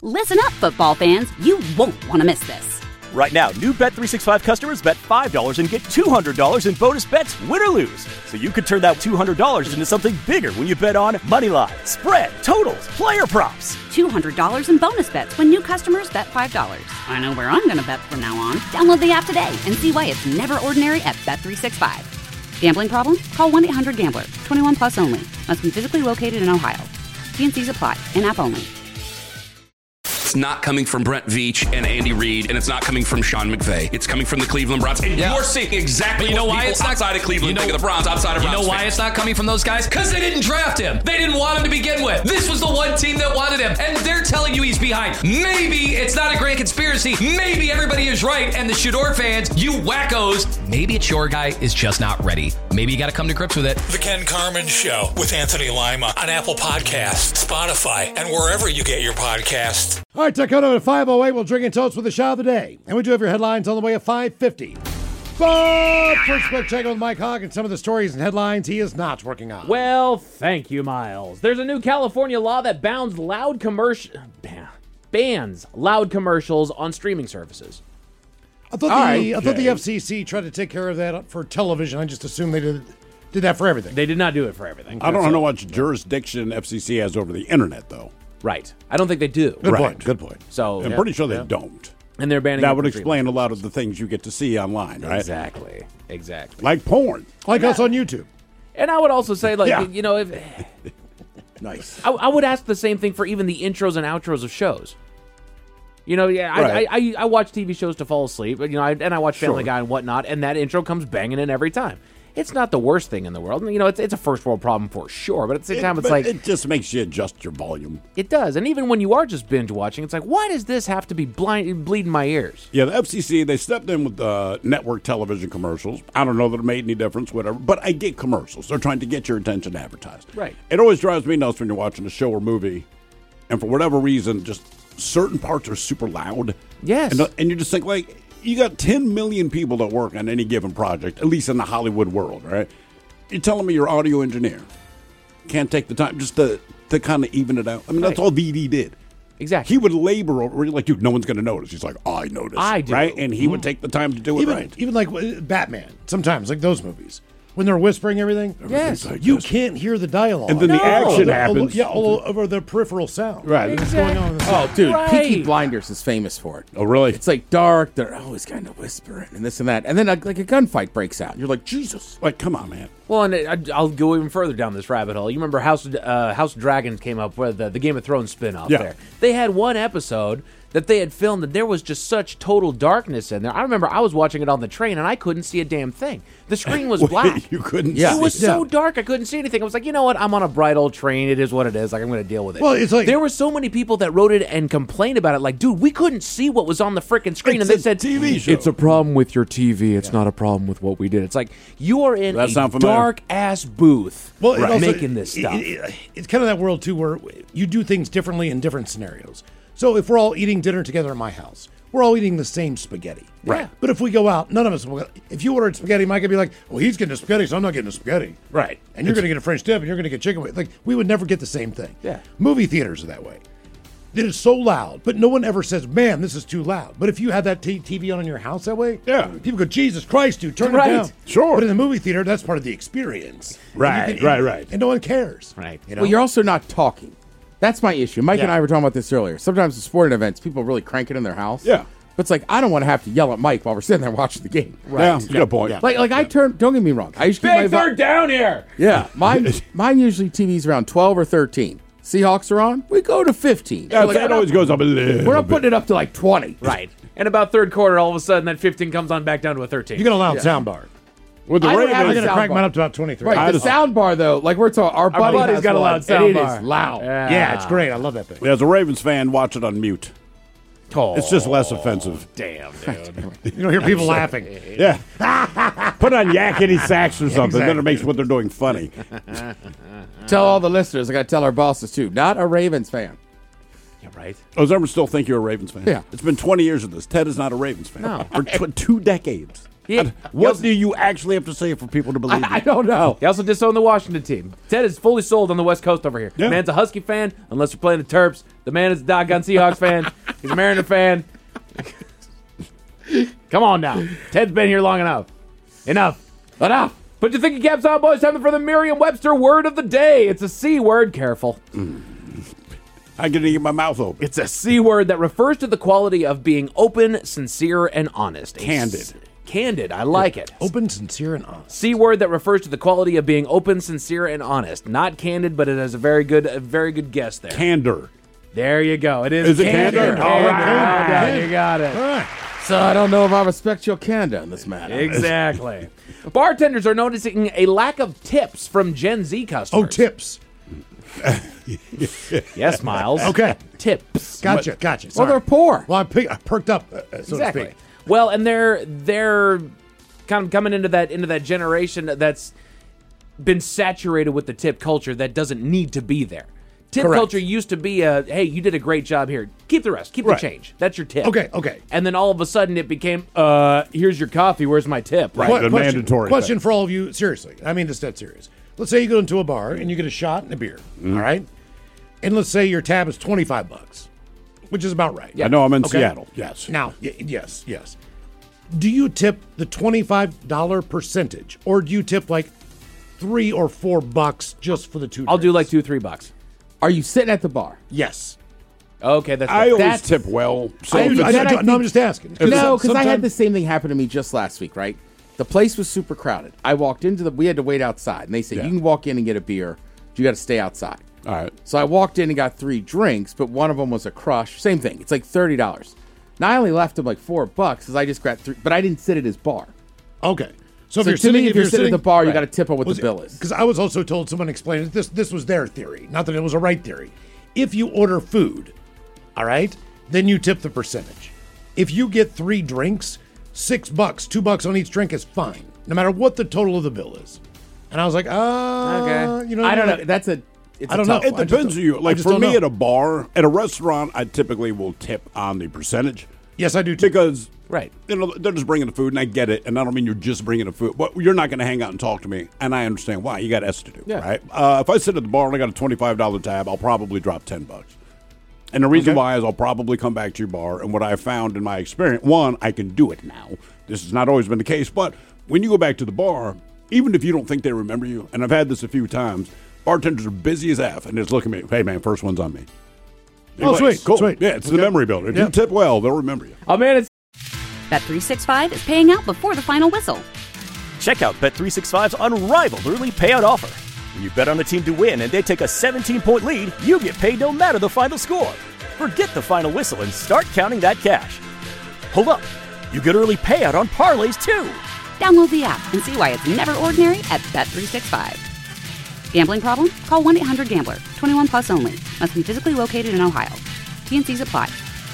Listen up, football fans. You won't want to miss this. Right now, new Bet365 customers bet $5 and get $200 in bonus bets, win or lose. So you could turn that $200 into something bigger when you bet on money line, spread, totals, player props. $200 in bonus bets when new customers bet $5. I know where I'm going to bet from now on. Download the app today and see why it's never ordinary at Bet365. Gambling problem? Call 1-800-GAMBLER. 21 plus only. Must be physically located in Ohio. T&Cs apply. In-app only. It's not coming from Brent Veach and Andy Reid, and it's not coming from Sean McVay. It's coming from the Cleveland Browns. And you're seeing exactly what people outside of Cleveland think of the Browns, outside of Browns. You know why it's not coming from those guys? Because they didn't draft him. They didn't want him to begin with. This was the one team that wanted him, and they're telling you he's behind. Maybe it's not a grand conspiracy. Maybe everybody is right, and the Shador fans, you wackos, maybe it's your guy is just not ready. Maybe you got to come to grips with it. The Ken Carman Show with Anthony Lima on Apple Podcasts, Spotify, and wherever you get your podcasts. All right, Dakota at 5:08. We'll drink and toast with the shot of the day. And we do have your headlines on the way at 5:50. But first, quick check with Mike Hogg and some of the stories and headlines he is not working on. Well, thank you, Miles. There's a new California law that bans loud commercials on streaming services. I thought the FCC tried to take care of that for television. I just assumed they did that for everything. They did not do it for everything. I don't know how much jurisdiction FCC has over the internet, though. Right. I don't think they do. Good point. So I'm pretty sure they don't. And they're banning that would explain a lot of the things you get to see online, right? Exactly. Like porn. Like us on YouTube. And I would also say, if nice. I would ask the same thing for even the intros and outros of shows. I watch TV shows to fall asleep, and I watch Family Guy and whatnot, and that intro comes banging in every time. It's not the worst thing in the world. It's a first world problem for sure, but at the same time, it just makes you adjust your volume. It does, and even when you are just binge watching, it's like, why does this have to be bleeding my ears? Yeah, the FCC, they stepped in with network television commercials. I don't know that it made any difference, whatever, but I get commercials. They're trying to get your attention advertised. Right. It always drives me nuts when you're watching a show or movie, and for whatever reason, just certain parts are super loud. Yes. And you just think, you got 10 million people that work on any given project, at least in the Hollywood world, right? You're telling me your audio engineer can't take the time just to kind of even it out? I mean, that's all VD did. Exactly. He would labor over, no one's going to notice. He's like, I noticed. I do. Right? And he would take the time to do it right. Even like Batman, sometimes, like those movies. When they're whispering everything, yes, you can't hear the dialogue. And then the action happens. All over the peripheral sound. Right. Exactly. Going on Oh, dude, Peaky Blinders is famous for it. Oh, really? It's like dark. They're always kind of whispering and this and that. And then like a gunfight breaks out. You're like, Jesus. Come on, man. Well, and I'll go even further down this rabbit hole. You remember House of Dragons came up with the Game of Thrones spin-off there. They had one episode that they had filmed, and there was just such total darkness in there. I remember I was watching it on the train, and I couldn't see a damn thing. The screen was black. You couldn't see it. It was so dark, I couldn't see anything. I was like, you know what? I'm on a bright old train. It is what it is. I'm going to deal with it. Well, it's like there were so many people that wrote it and complained about it. Like, dude, we couldn't see what was on the freaking screen. It's and they said, TV show. It's a problem with your TV. It's not a problem with what we did. It's like, you are in a dark-ass booth making this stuff. It's kind of that world, too, where you do things differently in different scenarios. So if we're all eating dinner together in my house, we're all eating the same spaghetti. Right. But if we go out, none of us will. If you ordered spaghetti, Mike would be like, well, he's getting a spaghetti, so I'm not getting a spaghetti. Right. And you're going to get a French dip, and you're going to get chicken wings. Like, we would never get the same thing. Yeah. Movie theaters are that way. It is so loud, but no one ever says, man, this is too loud. But if you had that TV on in your house that way, people go, Jesus Christ, dude, turn it down. Sure. But in the movie theater, that's part of the experience. Right. And no one cares. Right. Well, you're also not talking. That's my issue. Mike and I were talking about this earlier. Sometimes at sporting events, people really crank it in their house. Yeah. But it's like, I don't want to have to yell at Mike while we're sitting there watching the game. Right. Yeah, good point. Like I turn, don't get me wrong. I used to keep my third down here. Yeah. Mine usually TV's around 12 or 13. Seahawks are on, we go to 15. Yeah, it always goes up a little We're not putting it up to like 20. Right. And about third quarter, all of a sudden, that 15 comes on back down to a 13. You get a loud sound bar. With the I'm Ravens, I'm going to crank mine up to about 23. Right, the sound bar, though, like we're talking, our buddy's got a loud sound bar. It is loud. Yeah, it's great. I love that thing. as a Ravens fan, watch it on mute. Oh, it's just less offensive. Damn, dude. You don't hear people laughing. Yeah. Put on yakety sax or something. Then it makes what they're doing funny. Tell all the listeners, I got to tell our bosses, too. Not a Ravens fan. Yeah, right. Does everyone still think you're a Ravens fan? Yeah. It's been 20 years of this. Ted is not a Ravens fan. No. For 2 decades. What do you actually have to say for people to believe you? I don't know. He also disowned the Washington team. Ted is fully sold on the West Coast over here. Yeah. The man's a Husky fan, unless you're playing the Terps. The man is a doggone Seahawks fan. He's a Mariner fan. Come on now. Ted's been here long enough. Enough. Put your thinking caps on, boys. Time for the Merriam-Webster word of the day. It's a C word. Careful. I can get my mouth open. It's a C word that refers to the quality of being open, sincere, and honest. Candid. Candid. I like it. Open, sincere, and honest. C word that refers to the quality of being open, sincere, and honest. Not candid, but it has a very good guess there. Candor. There you go. It is. Is it candor? All right. You got it. All right. So I don't know if I respect your candor in this matter. Exactly. Bartenders are noticing a lack of tips from Gen Z customers. Oh, tips. Yes, Miles. Okay. Tips. Gotcha. Well, Sorry. they're poor. Well, I perked up, so to Exactly. speak. Well, and they're kind of coming into that generation that's been saturated with the tip culture that doesn't need to be there. Tip Correct. culture used to be hey, you did a great job here. Keep the rest. Keep Right. the change. That's your tip. Okay. And then all of a sudden it became, here's your coffee. Where's my tip? Right. The mandatory Question thing. for all of you, seriously. I mean this dead serious. Let's say you go into a bar and you get a shot and a beer, all right? And let's say your tab is $25, which is about right. I know I'm in Okay. Seattle. Yes. Now, yes. Do you tip the $25 percentage, or do you tip like $3 or $4 just for the two? I'll do like drinks? $2-3. Are you sitting at the bar? Yes. Okay, that's I always That's- tip well. So I if do- it's- I do- no, I'm just asking. No, because I had sometimes- the same thing happen to me just last week, right? The place was super crowded. I walked into we had to wait outside, and they said, Yeah. you can walk in and get a beer, but you got to stay outside. all right. So I walked in and got 3 drinks, but one of them was a crush. Same thing. It's like $30. Now I only left him like $4 because I just grabbed 3, but I didn't sit at his bar. Okay. So if So you're to sitting, me, if you're sitting at the bar, you got to tip on what the bill is. Because I was also told, someone explained it. This was their theory, not that it was a right theory. If you order food, all right, then you tip the percentage. If you get 3 drinks, $6, $2 on each drink is fine, no matter what the total of the bill is. And I was like, Okay. you know, I don't know. It's I don't know. tough It one. depends on you. I Like just for don't me know. at a bar, at a restaurant, I typically will tip on the percentage. Yes, I do too. Because Right. you know they're just bringing the food, and I get it. And I don't mean you're just bringing the food, but you're not going to hang out and talk to me, and I understand why. You got S to do, Yeah. right? If I sit at the bar and I got a $25 tab, I'll probably drop $10. And the reason Okay. why is I'll probably come back to your bar, and what I found in my experience, one, I can do it now. This has not always been the case, but when you go back to the bar, even if you don't think they remember you, and I've had this a few times, bartenders are busy as F, and just look at me, hey man, first one's on me. Oh, Anyways, sweet, cool. sweet. Yeah, it's the memory builder. If you Yep. tip well, they'll remember you. Oh, man, it's Bet365 is paying out before the final whistle. Check out Bet365's unrivaled early payout offer. When you bet on a team to win and they take a 17-point lead, you get paid no matter the final score. Forget the final whistle and start counting that cash. Hold up. You get early payout on parlays too. Download the app and see why it's never ordinary at Bet365. Gambling problem? Call 1-800-GAMBLER. 21 plus only. Must be physically located in Ohio. T&Cs apply.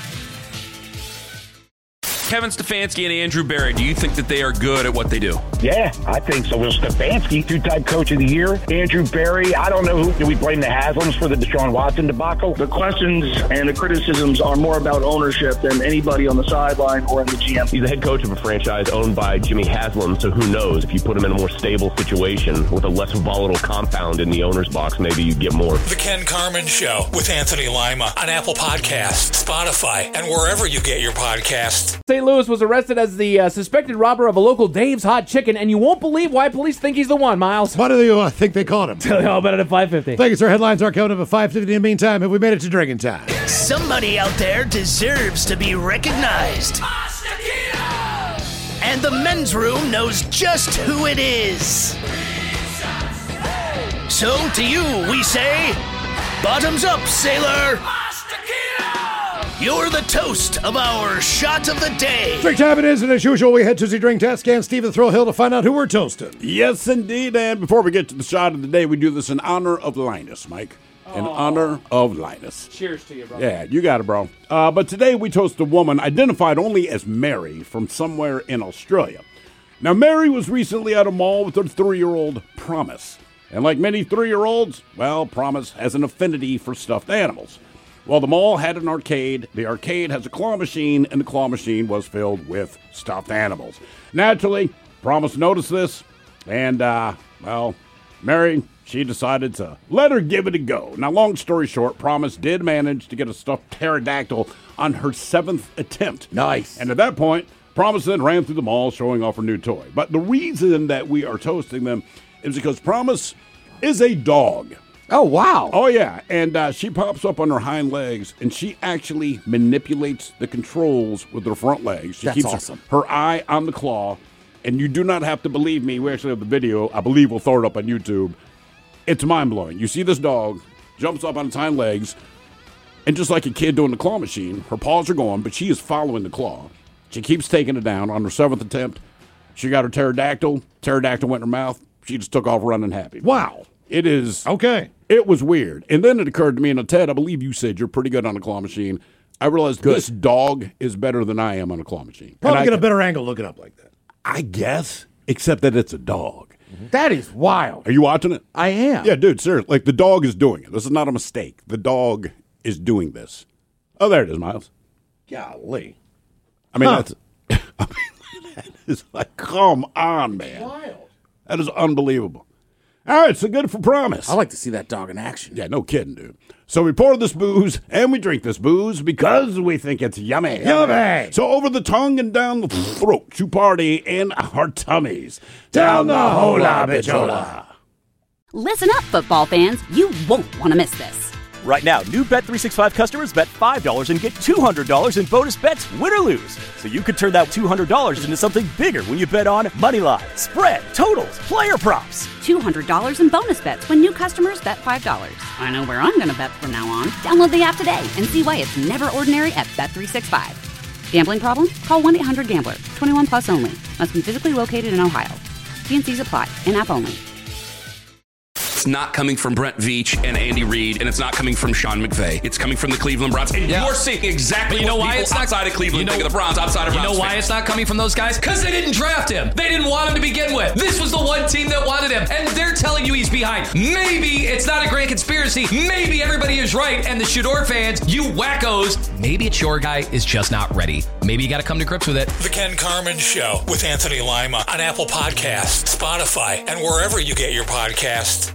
Kevin Stefanski and Andrew Berry, do you think that they are good at what they do? Yeah, I think so. Will Stefanski, 2-time coach of the year. Andrew Berry, I don't know who. Do we blame the Haslams for the Deshaun Watson debacle? The questions and the criticisms are more about ownership than anybody on the sideline or in the GM. He's the head coach of a franchise owned by Jimmy Haslam, so who knows? If you put him in a more stable situation with a less volatile compound in the owner's box, maybe you get more. The Ken Carmen Show with Anthony Lima on Apple Podcasts, Spotify, and wherever you get your podcasts. St. Louis was arrested as the suspected robber of a local Dave's Hot Chicken, and you won't believe why police think he's the one, Miles. Why do they think they caught him? Tell you all about it at 5:50. Thank you, sir. Headlines are coming up at 5:50. In the meantime, have we made it to drinking time? Somebody out there deserves to be recognized. And the men's room knows just who it is. So to you, we say, bottoms up, sailor. You're the toast of our shot of the day. Drink time it is, and as usual, we head to the drink test. Scan Steve the Thrill Hill to find out who we're toasting. Yes, indeed. And before we get to the shot of the day, we do this in honor of Linus, Mike. In honor of Linus. Cheers to you, bro. Yeah, you got it, bro. But today we toast a woman identified only as Mary from somewhere in Australia. Now, Mary was recently at a mall with her 3-year-old Promise. And like many 3-year-olds, well, Promise has an affinity for stuffed animals. Well, the mall had an arcade. The arcade has a claw machine, and the claw machine was filled with stuffed animals. Naturally, Promise noticed this, and, Mary, she decided to let her give it a go. Now, long story short, Promise did manage to get a stuffed pterodactyl on her 7th attempt. Nice. And at that point, Promise then ran through the mall showing off her new toy. But the reason that we are toasting them is because Promise is a dog. Oh, wow. Oh, yeah. And she pops up on her hind legs, and she actually manipulates the controls with her front legs. She That's keeps awesome. her eye on the claw. And you do not have to believe me. We actually have the video. I believe we'll throw it up on YouTube. It's mind-blowing. You see this dog, jumps up on its hind legs, and just like a kid doing the claw machine, her paws are going, but she is following the claw. She keeps taking it down. On her 7th attempt, she got her pterodactyl. Pterodactyl went in her mouth. She just took off running happy. Wow. It is. Okay. It was weird. And then it occurred to me, and Ted, I believe you said you're pretty good on a claw machine. I realized this dog is better than I am on a claw machine. Probably get a better angle looking up like that. I guess, except that it's a dog. That is wild. Are you watching it? I am. Yeah, dude, seriously. Like, the dog is doing it. This is not a mistake. The dog is doing this. Oh, there it is, Miles. Golly. I mean, that is like, come on, man. Wild. That is unbelievable. All right, so good for Promise. I like to see that dog in action. Yeah, no kidding, dude. So we pour this booze and we drink this booze because we think it's yummy. Yummy. So over the tongue and down the throat to party in our tummies. Down the hola bichola. Listen up, football fans. You won't want to miss this. Right now, new Bet365 customers bet $5 and get $200 in bonus bets, win or lose. So you could turn that $200 into something bigger when you bet on Moneyline, spread, totals, player props. $200 in bonus bets when new customers bet $5. I know where I'm going to bet from now on. Download the app today and see why it's never ordinary at Bet365. Gambling problem? Call 1-800-GAMBLER. 21 plus only. Must be physically located in Ohio. T&Cs apply. In-app only. It's not coming from Brent Veach and Andy Reid, and it's not coming from Sean McVay. It's coming from the Cleveland Browns. And you're seeing exactly you know what why people it's not outside of Cleveland think of the Browns, outside of Browns. You know why fans. it's not coming from those guys? Because they didn't draft him. They didn't want him to begin with. This was the one team that wanted him, and they're telling you he's behind. Maybe it's not a grand conspiracy. Maybe everybody is right, and the Shador fans, you wackos, maybe it's your guy is just not ready. Maybe you got to come to grips with it. The Ken Carman Show with Anthony Lima on Apple Podcasts, Spotify, and wherever you get your podcasts.